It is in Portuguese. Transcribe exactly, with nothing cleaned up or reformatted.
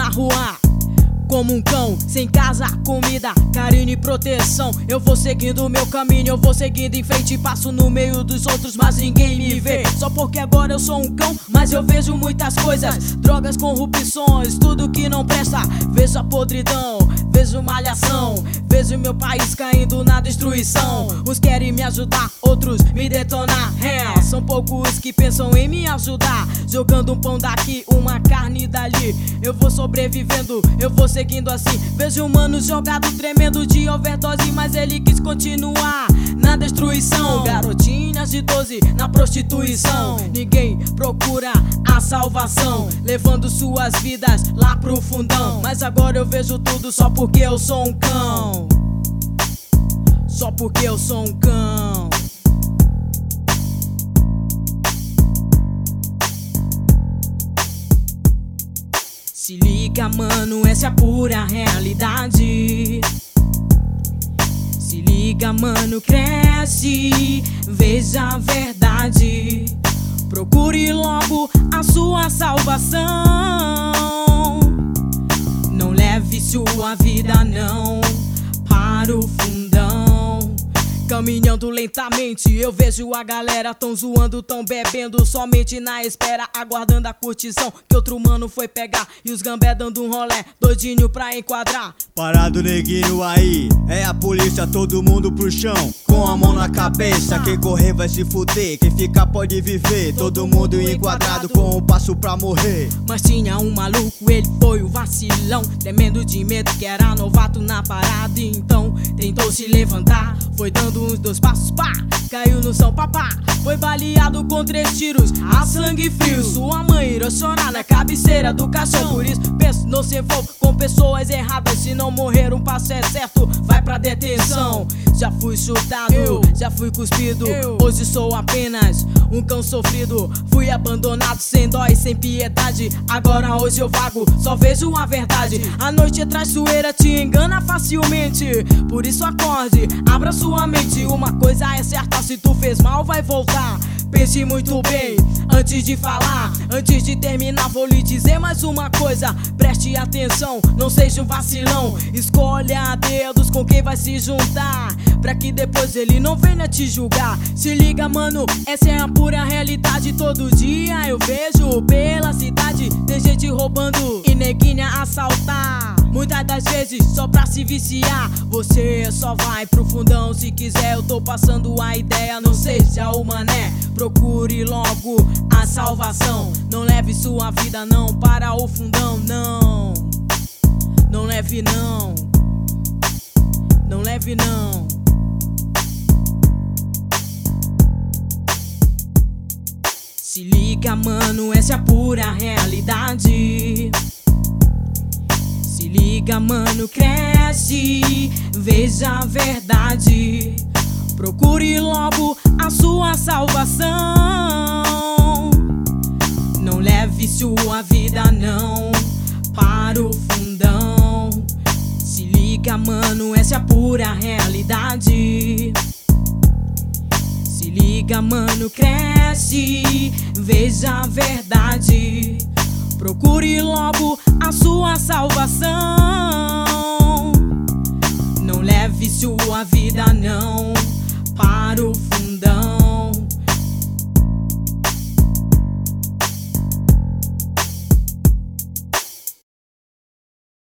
na rua como um cão, sem casa, comida, carinho e proteção. Eu vou seguindo o meu caminho, eu vou seguindo em frente. Passo no meio dos outros, mas ninguém me vê. Só porque agora eu sou um cão, mas eu vejo muitas coisas: drogas, corrupções, tudo que não presta. Vejo a podridão, vejo malhação, vejo meu país caindo na destruição. Uns querem me ajudar, outros me detonar. É, são poucos que pensam em me ajudar, jogando um pão daqui, uma carne dali. Eu vou sobrevivendo, eu vou seguindo assim. Vejo um mano jogado tremendo de overdose, mas ele quis continuar na destruição. Garotinhas de doze na prostituição, ninguém procura a salvação, levando suas vidas lá pro fundão. Mas agora eu vejo tudo só porque eu sou um cão. Só porque eu sou um cão. Se liga, mano, essa é a pura realidade. Se liga, mano, cresce, veja a verdade. Procure logo a sua salvação. Não leve sua vida não para o fundão. Caminhando lentamente, eu vejo a galera tão zoando, tão bebendo, somente na espera, aguardando a curtição que outro mano foi pegar. E os gambé dando um rolé, doidinho pra enquadrar. Parado neguinho aí, é a polícia, todo mundo pro chão, com a mão na cabeça. Quem correr vai se fuder, quem ficar pode viver. Todo mundo enquadrado com um passo pra morrer. Mas tinha um maluco, ele foi o vacilão, tremendo de medo que era novato na parada. Então tentou se levantar, foi dando uns dois passos, pá, caiu no chão, papá. Foi baleado com três tiros a sangue frio. Sua mãe irá chorar na cabeceira do caixão. Por isso penso, não se envolve com pessoas erradas. Se não morrer um passo é certo, vai pra detenção. Já fui chutado, eu, já fui cuspido, eu. Hoje sou apenas um cão sofrido. Fui abandonado sem dó e sem piedade. Agora hoje eu vago, só vejo a verdade. A noite é traiçoeira, te engana facilmente. Por isso acorde, abra sua mente. Uma coisa é certa, se tu fez mal vai voltar. Pense muito bem antes de falar. Antes de terminar vou lhe dizer mais uma coisa: preste atenção, não seja um vacilão. Escolha a dedos com quem vai se juntar, pra que depois ele não venha te julgar. Se liga, mano, essa é a pura realidade. Todo dia eu vejo pela cidade tem gente roubando e neguinha assaltar. Muitas das vezes só pra se viciar. Você só vai pro fundão se quiser. Eu tô passando a ideia, não seja o mané. Procure logo a salvação. Não leve sua vida não para o fundão, não. Não leve não. Não leve não. Se liga, mano, essa é a pura realidade. Se liga, mano, cresce, veja a verdade. Procure logo a sua salvação. Não leve sua vida não para o fundão. Se liga, mano, essa é a pura realidade. Se liga, mano, cresce, veja a verdade. Procure logo a sua salvação. Não leve sua vida não